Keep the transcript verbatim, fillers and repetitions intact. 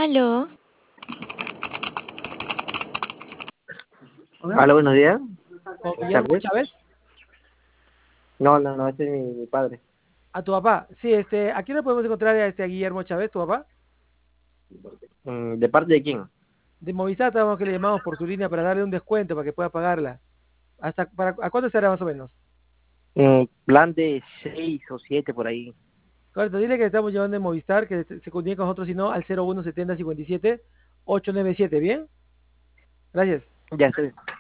Aló. Hola, buenos días. ¿Con Buenas Guillermo tardes. Chávez? No, no, no, este es mi, mi padre. A tu papá. Sí, este, ¿a quién le podemos encontrar a este a Guillermo Chávez, tu papá? Mm, ¿De parte de quién? De Movistar, estamos que le llamamos por su línea para darle un descuento para que pueda pagarla. ¿Hasta para, ¿A cuánto será más o menos? Un plan de seis o siete por ahí. Correcto, dile que estamos llevando en Movistar, que se se comunique con nosotros, si no, al cero uno setenta cincuenta y siete ocho nueve siete, ¿bien? Gracias. Ya estoy.